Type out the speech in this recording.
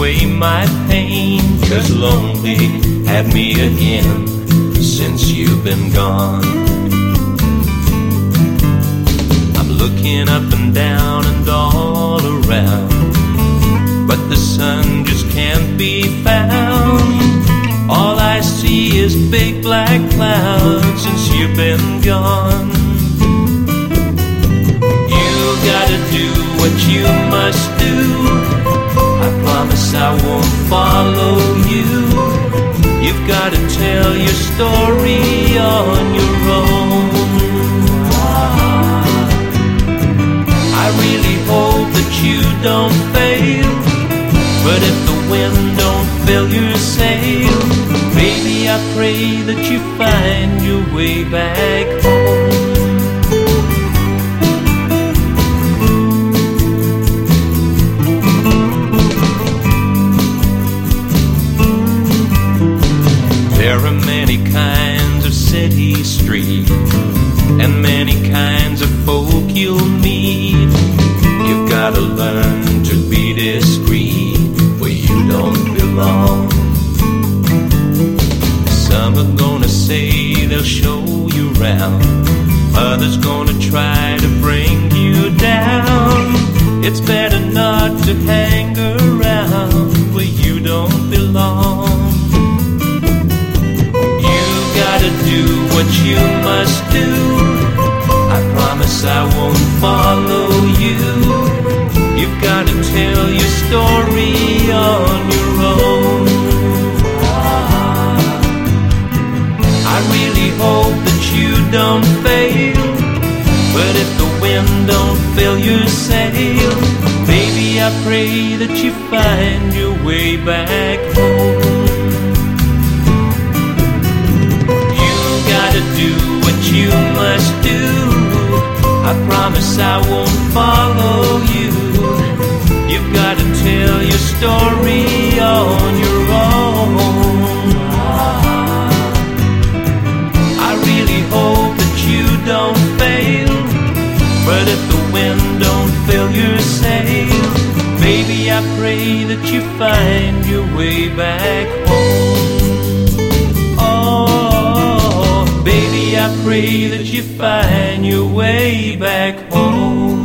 away my pain, 'cause lonely had me again since you've been gone. I'm looking up and down and all around, but the sun just can't be found. All I see is big black clouds since you've been gone. You gotta do what you must do. I promise I won't follow you. You've gotta tell your story on your own. I really hope that you don't fail, but if the wind don't fill your sail, baby, I pray that you find your way back home. There are many kinds of city street, and many kinds of folk you'll meet. You've gotta learn to be discreet where you don't belong. Some are gonna say they'll show you round, others gonna try to bring you down. It's better not to hang around where you don't belong. You gotta do what you must do. I promise I won't follow you. You've gotta tell your story on your own. I really hope that you don't fail, but if the wind don't fill your sail, baby, I pray that you find your way back home. You gotta do what you must do. I promise I won't follow you. You've gotta tell your story on your own. I really hope that you don't fail, but if the wind don't fill your sail, baby, I pray that you find your way back home. Oh, baby, I pray that you find your way back home.